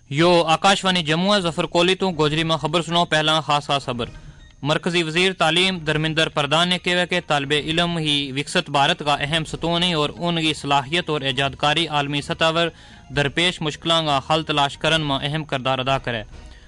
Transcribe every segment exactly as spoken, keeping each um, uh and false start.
यो आकाशवाणी जम्मू है। जफर कोहली तो गोजरी में खबर सुनो। पहला खास खास खबर। मरकजी वजीर तालीम धर्मेंद्र प्रधान ने कहा कि तालिब इलम ही विकसित भारत का अहम सतून है और उनकी सलाहियत और ईजादकारी आलमी सतह पर दरपेश मुश्किलों का हल तलाश करने में अहम किरदार अदा करे।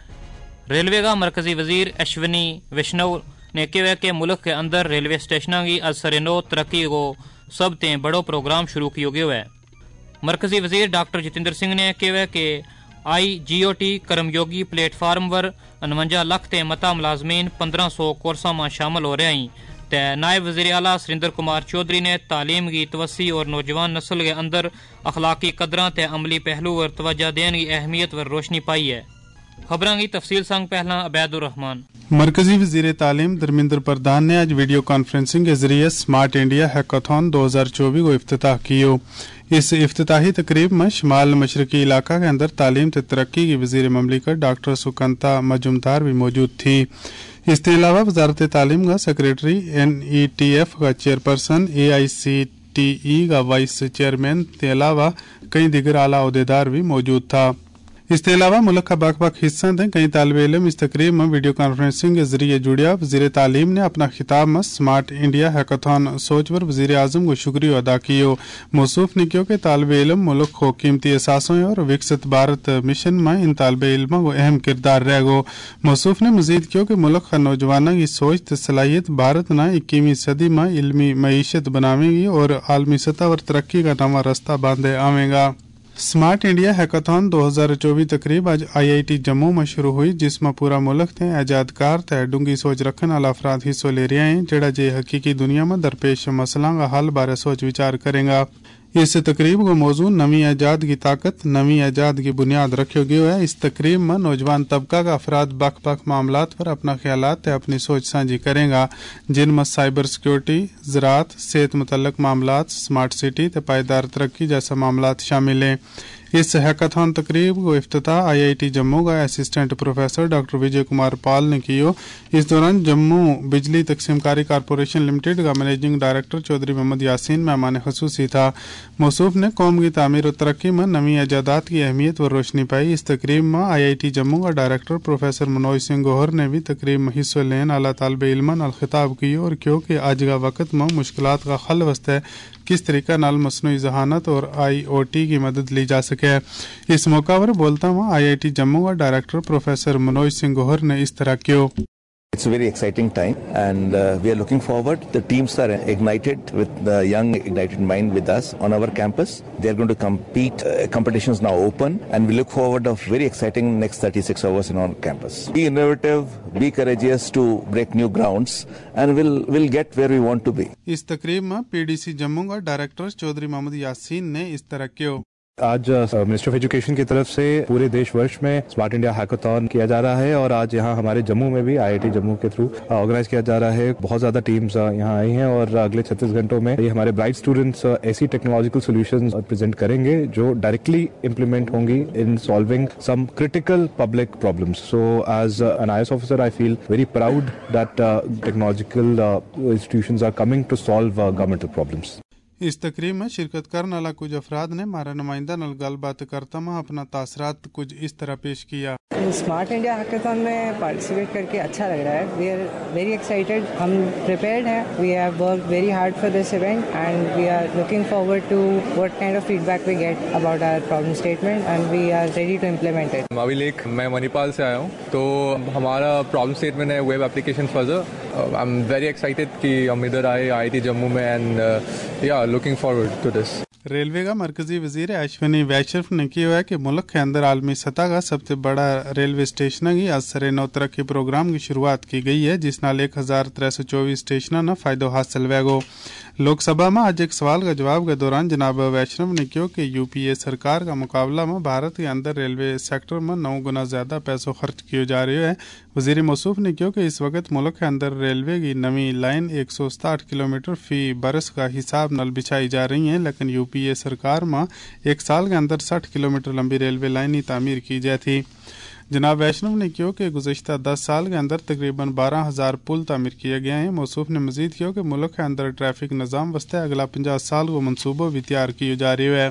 रेलवे का मरकजी वजीर अश्विनी वैष्णव ने कहा कि मुल्क के अंदर रेलवे स्टेशनों की असरनो तरक्की को सब ते बड़ो प्रोग्राम शुरू किया गया है। मरकजी वजीर डॉक्टर जितेंद्र सिंह ने कहा कि आई जी ओ टी कर्मयोगी प्लेटफार्म पर उनवंजा लख ते मता मुलाजमीन पंद्रह सौ कोर्सा में शामिल हो रहे हैं। ते नायब वज़ीर आला सुरेंद्र कुमार चौधरी ने तालीम की तवस्सी और नौजवान नस्ल के अंदर अखलाकी कदरां ते अमली पहलू और तवज्जो देने की अहमियत पर रोशनी पाई है। खबरां की तफसील संग पहला अबैदुर रहमान। मरकजी वजीर तालीम धर्मेंद्र प्रधान ने आज वीडियो कॉन्फ्रेंसिंग के जरिए स्मार्ट इंडिया हैकाथॉन दो हजार चौबीस को इफ्तिताह किया। इस इफ्तिताही तकरीब में शमाल मशरकी इलाका के अंदर तालीम ते तरक्की की वजीर ममलिकत डॉक्टर सुकंता मजुमदार भी मौजूद थी। इसके अलावा वजारत तालीम का secretary, N E T F का chairperson, A I C T E का वाइस चेयरमैन के अलावा कई दिगर आला ओहदेदार भी मौजूद था। इसके अलावा मुल्क का बख बख हिस्सा थे कई तालिब इल्म इस तकरीब में वीडियो कॉन्फ्रेंसिंग के जरिए जुड़िया। वजीर तालीम ने अपना खिताब में स्मार्ट इंडिया हैकाथॉन सोच पर वजीर आजम को शुक्रिया अदा किया। मौसूफ ने कहा कि तालिब इल्म मुल्क को कीमती एहसासों और विकसित भारत मिशन में इन तालिब इल्मों को अहम किरदार रह गो। मौसूफ ने मजीद कहा कि मुल्क का नौजवानों की सोच ते सलाहियत भारत न इक्कीसवीं सदी में इल्मी मईशत बनावेगी और आलमी सतह पर तरक्की का नवा रास्ता बांधे आवेगा। स्मार्ट इंडिया हैकाथॉन दो हजार चौबीस तकरीब आज आई आई टी जम्मू में शुरू हुई, जिसमें पूरा मुल्क थे एजादकार ते डूंगी सोच रखने वाला अफराद हिस्सों ले रहे हैं जेड़ा जे हकीकी दुनिया में दरपेश मसला का हल बारे सोच विचार करेगा। इस तकरीब को मौजू नवी ईजाद की ताकत नवी ईजाद की बुनियाद रखा गया है। इस तकरीब में नौजवान तबका का अफराद बख बख मामलात पर अपना ख्यालात ते अपनी सोच साझी करेगा, जिनमें साइबर सिक्योरिटी, ज़राअत, सेहत मुतल्लक मामलात, स्मार्ट सिटी ते पायदार तरक्की जैसे मामलात शामिल हैं। इस हैकाथॉन तकरीब को इफ्तिताह आई आई टी जम्मू का assistant professor doctor Vijay Kumar Pal ने किया। इस दौरान जम्मू बिजली तकसीमकारी कारपोरेशन लिमिटेड का मैनेजिंग डायरेक्टर चौधरी मोहम्मद यासीन मेहमान खसूसी था। मौसूफ ने कौम की तामीर और तरक्की में नवी ईजादात की अहमियत पर रोशनी पाई। इस तकरीब में आई आई टी जम्मू का डायरेक्टर प्रोफेसर मनोज सिंह गोहर ने भी तकरीब में हिस्सा लेने वाला तालिब इल्मान अल खिताब किया और क्योंकि आज का वक्त में मुश्किलात का हल वस्ते किस तरीका नाल मसनूई जहानत और आई ओ टी की मदद ली जा सके। इस मौका पर बोलता हुआ आई आई टी जम्मू का डायरेक्टर प्रोफेसर मनोज सिंह गोहर ने इस तरह किया। It's a very exciting time and uh, we are looking forward. The teams are ignited with the young ignited mind with us on our campus. They are going to compete. Uh, competitions now open and we look forward of very exciting next thirty-six hours in our campus. Be innovative, be courageous to break new grounds and we'll we'll get where we want to be. इस तकरीब में P D C Jammu का director Chaudhary Mohammad Yasin ने इस तरह किया। आज ministry of education की तरफ से पूरे देश वर्ष में स्मार्ट इंडिया हैकाथॉन किया जा रहा है और आज यहाँ हमारे जम्मू में भी आई आई टी जम्मू के थ्रू ऑर्गेनाइज किया जा रहा है। बहुत ज्यादा टीम्स यहाँ आई हैं और अगले छत्तीस घंटों में ये हमारे ब्राइट स्टूडेंट्स ऐसी टेक्नोलॉजिकल सॉल्यूशंस प्रेजेंट करेंगे जो डायरेक्टली इम्प्लीमेंट होंगी in solving some critical public problems. So as an I S officer I feel very proud that technological institutions are coming to solve governmental problems. इस तकरीब में शिरकत करने वाला कुछ अफराद ने हमारा नुमाइंदा नल गलबात करता हुआ अपना तासरात कुछ इस तरह पेश किया। स्मार्ट इंडिया हैकाथॉन में पार्टिसिपेट करके अच्छा लग रहा है। वी आर वेरी एक्साइटेड, हम प्रिपेयर्ड हैं। We have worked very hard for this event and we are looking forward to what kind of feedback we get about our problem statement and we are ready to implement it. Abhilekh, मैं मणिपाल से आया हूँ, तो हमारा problem statement है web application further. I am very excited कि हम इधर आए आई आई टी जम्मू में and ya looking forward to this. Railway का मरकजी वजीर अश्विनी वैष्णव ने किया है कि मुल्क के अंदर आलमी सतह का सबसे बड़ा रेलवे स्टेशन की असर नौ तरक्की प्रोग्राम की शुरुआत की गई है, जिस नाल एक हजार त्रै सौ चौबीस स्टेशन न फायदो हासिल वेगो। लोकसभा में आज एक सवाल का जवाब के दौरान जनाब वैष्णव ने कहा कि यू पी ए सरकार का मुकाबला में भारत के अंदर रेलवे सेक्टर में नौ गुना ज्यादा पैसों खर्च किए जा रहे हैं। वजीर मौसूफ ने कहा कि इस वक्त मुल्क के अंदर रेलवे की नवी लाइन एक सौ सताहठ किलोमीटर फी बरस का हिसाब नल बिछाई जा रही है, लेकिन यू पी ए सरकार में एक साल के अंदर साठ किलोमीटर लंबी रेलवे लाइन की तामीर की जाए थी। जनाब वैष्णव ने कहा कि गुज़श्ता दस साल के अंदर तकरीबन बारह हजार पुल तामीर किए गए हैं। मौसूफ ने मजीद किया कि मुल्क के अंदर ट्रैफिक निज़ाम वस्ते अगला पचास साल को मनसूबों भी तैयार किए जा रहे हैं।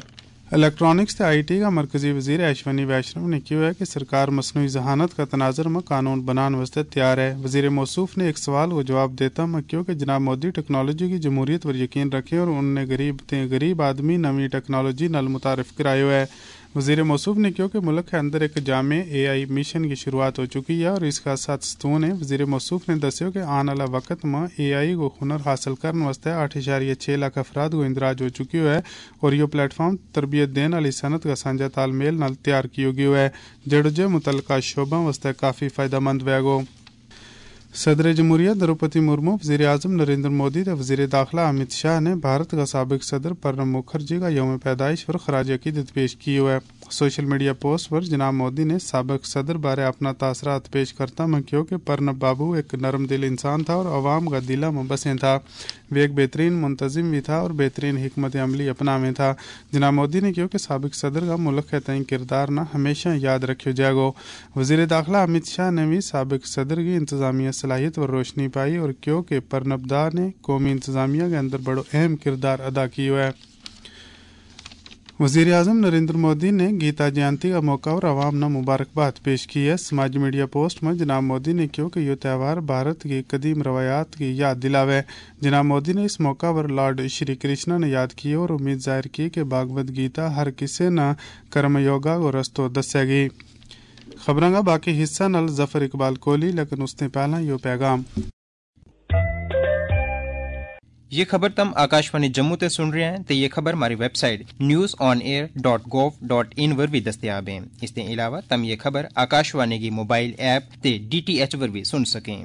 इलेक्ट्रॉनिक्स ते आई टी का मरकजी वजीर अश्वनी वैष्णव ने कहा है कि सरकार मसनूई जहानत का तनाजर में कानून बनाने वास्ते तैयार है। वजीर मौसूफ ने एक सवाल को जवाब देता मैं क्यों कि जनाब मोदी टेक्नोलॉजी की जमहूरियत पर यकीन रखे और उनने गरीब ते गरीब आदमी नवी टेक्नोलॉजी नाल मुतारिफ करायो है। वजीर मौसूफ ने कहा कि मुल्क के अंदर एक जामे ए आई मिशन की शुरुआत हो चुकी है और इसका साथ स्तून है। वजीर मौसूफ ने दस्यो कि आने वाला वक्त में ए आई को हुनर हासिल करने वास्ते आठ इशारिया छः लाख अफराद को इंदराज हो चुकी है और यह प्लेटफॉर्म तरबियत देने वाली सनत का साझा तालमेल नाल तैयार किया गया है जड़ो जे मुतलका शोबा वास्ते काफ़ी फायदेमंद वेगो। सदर जमहूरिया द्रौपदी मुर्मू, वज़ीर आज़म नरेंद्र मोदी और वज़ीर दाखिला अमित शाह ने भारत का साबिक सदर प्रणब मुखर्जी का यौम पैदाइश पर खराज अकीदत पेश की है। सोशल मीडिया पोस्ट पर जनाब मोदी ने साबिक सदर बारे अपना तासरात पेश करता मैं क्यों कि प्रणब बाबू एक नरम दिल इंसान था और अवाम का दिला में बसें था। वे एक बेहतरीन मुंतजिम भी था और बेहतरीन हिकमत अमली अपना में था। जनाब मोदी ने कहा कि साबिक सदर का मुल्क के तय किरदार ना हमेशा याद रखियो जाएगो। वज़ीर दाखिला अमित शाह ने भी साबिक सदर की इंतजामिया सलाहियत पर रोशनी पाई और क्यों कि प्रणब दा ने कौमी इंतजामिया के अंदर बड़ो अहम किरदार अदा किया है। वज़ीर आज़म नरेंद्र मोदी ने गीता जयंती का मौका और आवाम ने मुबारकबाद पेश की है। समाजी मीडिया पोस्ट में जनाब मोदी ने कहा कि यह त्यौहार भारत की कदीम रवायात की याद दिलावे। जनाब मोदी ने इस मौका पर लॉर्ड श्री कृष्णा ने याद की और उम्मीद जाहिर की कि भागवत गीता हर किसी न कर्म योगा को रस्तो दसेगी। खबरों का बाकी हिस्सा नल जफर इकबाल कोहली, लेकिन उसने पहला यो पैगाम। ये खबर तुम आकाशवाणी जम्मू ते सुन रहे हैं तो ये खबर हमारी website news on air dot gov dot in पर भी दस्तयाब है। इसके अलावा तुम ये खबर आकाशवाणी की मोबाइल ऐप ते डी टी एच पर भी सुन सकें।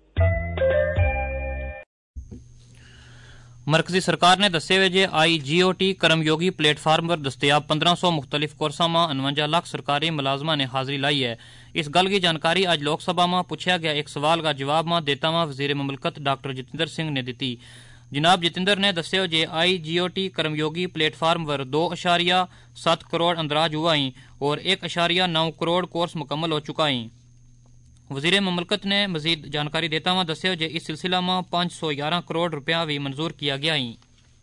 मरकजी सरकार ने दस्से वे जे आई जी ओ टी कर्मयोगी प्लेटफार्म पर दस्तयाब पंद्रह सौ मुख्तलिफ कोर्सा में उनवंजा लाख सरकारी मुलाजमा ने हाजिरी लाई है। इस गल की जानकारी आज लोकसभा में पूछा गया एक सवाल का जवाब में देता हुआ वजीर मुमलकत डॉक्टर जितेंद्र सिंह ने दी। जनाब जितेंद्र ने दस्यो जे आई जी ओ टी कर्मयोगी प्लेटफार्म पर दो अशारिया सात करोड़ अंदराज हुआ ही और एक अशारिया नौ करोड़ कोर्स मुकम्मल हो चुका ही। वजीर मुमलकत ने मजीद जानकारी देता हुआ दस्यो जे इस सिलसिला में पाँच सौ ग्यारह करोड़ रुपया भी मंजूर किया गया ही।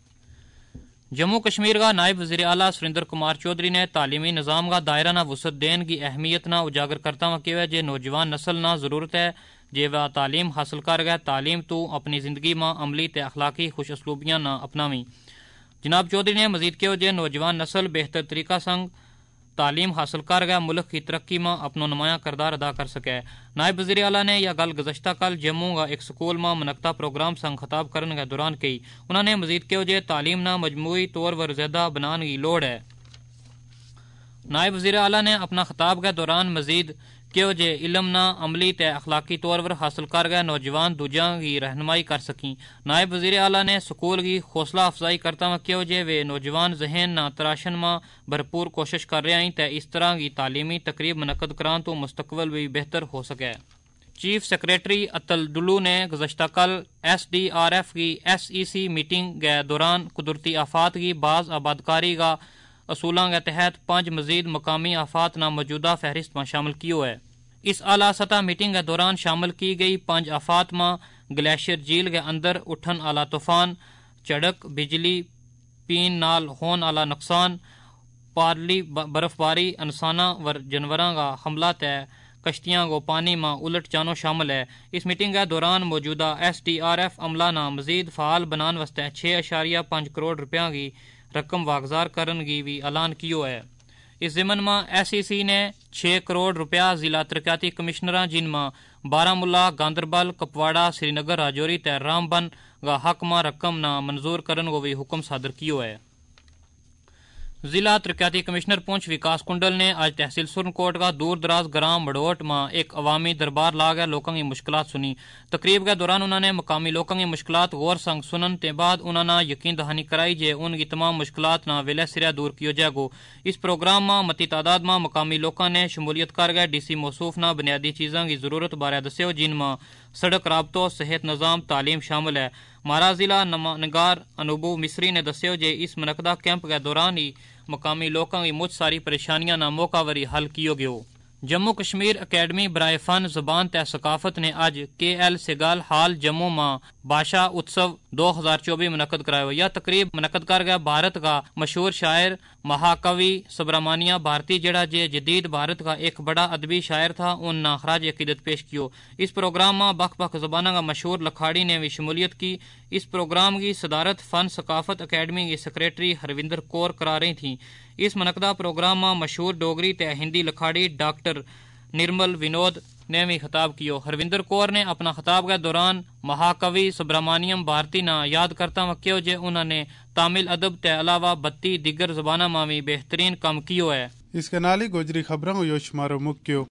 जम्मू कश्मीर का नायब वजीर आला सुरेंद्र कुमार चौधरी ने तालीमी निज़ाम का दायरा न वसत देन की अहमियत न उजागर करता हुआ कहा जे नौजवान नस्ल न जरूरत है जे वह तालीम हासिल कर गया तालीम तो अपनी जिंदगी में अमली ते अखलाकी खुश असलूबियां न अपनावी। जनाब चौधरी ने मजीद कहा जे नौजवान नस्ल बेहतर तरीका संग तालीम हासिल कर गया मुल्क की तरक्की में अपना नुमाया किरदार अदा कर सके। नायब वज़ीर आला ने यह गल गुज़श्ता कल जम्मू का एक स्कूल में मनकता प्रोग्राम संग खिताब करने के दौरान कही। उन्होंने मजीद कहा जे तालीम न मजमूई तौर पर ज्यादा बनाने की लोड़ है। नायब वज़ीर आला ने अपना खिताब के दौरान मजीद क्यों जे इलम ना अमली ते अखलाकी तौर पर हासिल कर गए नौजवान दूजा की रहनुमाई कर सकी। नायब वज़ीर आला ने स्कूल की हौसला अफजाई करता हुआ क्यों जे वे नौजवान जहन ना तराशन में भरपूर कोशिश कर रहे हैं ते इस तरह की तालीमी तकरीब मुनक्कद करान तो मुस्तकबिल भी बेहतर हो सके। चीफ सेक्रेटरी अतल डुल्लू ने गुज़श्ता कल एस डी आर एफ की एस ई सी मीटिंग के दौरान कुदरती आफात की बाज आबादकारी का असूलों के तहत पांच मजीद मकामी आफात ना मौजूदा फहरिस्त में शामिल किया है। इस आला सतह मीटिंग के दौरान शामिल की गई पांच आफात में ग्लेशियर झील के अंदर उठन आला तूफान, चड़क बिजली, पीन नाल होन आला नुकसान, पारली बर्फबारी, इंसाना व जानवरों का हमला तय कश्तियां को पानी में उलट जानो शामिल है। इस मीटिंग के दौरान मौजूदा एस डी आर एफ अमला ना मजीद फाल बनाने वास्ते छः अशारिया पाँच करोड़ रुपया की रकम वागजार करने की भी ऐलान किया है। इस जिमन में एस ई सी ने छः करोड़ रुपया जिला तरक्याती कमिश्नर जिनमें बारामुला, गांधरबल, कपवाड़ा, श्रीनगर, राजौरी ते रामबन का हक में रकम न मंजूर करने को भी हुक्म सादर किया है। जिला तरक्याती कमिश्नर पुंछ विकास कुंडल ने आज तहसील सुरनकोट का दूर दराज ग्राम मड़ोट में एक अवामी दरबार ला गया लोगों की मुश्किलात सुनी। तकरीब के दौरान उन्होंने मकामी लोगों की मुश्किलात गौर संग सुनने के बाद उन्होंने यकीन दहानी कराई जे उनकी तमाम मुश्किलात ना वेले सिरा दूर किया जाएगो। इस प्रोग्राम में मती तादाद में मकामी लोगों ने शमूलियत कर गए। डी सी मौसूफ ना बुनियादी चीज़ों की जरूरत बारे दस्यो जिनमें सड़क राबतो, सेहत निज़ाम, तालीम शामिल है। मारा जिला नमानिगार अनुभव मिस्री ने दस्यो जे इस मनकदा कैंप के दौरान ही मकामी लोगों की मुझ सारी परेशानियां ना मौका वरी हल कियो गयो। जम्मू कश्मीर अकेडमी बराए फन जबान ते सकाफत ने आज के एल सेगाल हाल जम्मू में बादशाह उत्सव दो हजार चौबीस मुनक्कद कराया। यह तकरीब मुनक्कद कर गया भारत का मशहूर शायर महाकवि सुब्रमण्या भारती जड़ा जे जदीद भारत का एक बड़ा अदबी शायर था उन नाखराज अकीदत पेश कियो। इस प्रोग्राम में बख बख जबाना का मशहूर लखाड़ी ने भी शमूलियत की। इस प्रोग्राम की सदारत फन सकाफत अकेडमी की सेक्रेटरी हरविंदर कौर करा रही थी। इस मनकदा प्रोग्राम में मशहूर डोगरी ते हिंदी लखाड़ी डॉक्टर निर्मल विनोद ने भी खिताब कियो। हरविंदर कौर ने अपना खिताब के दौरान महाकवि सुब्रमण्यम भारती ना याद करता हुआ क्यों जे उन्होंने तामिल अदब के अलावा बत्ती दिगर जबाना में भी बेहतरीन काम कियो है। इसके नाल ही गोजरी खबरों को यो शुमारो मुक्यो।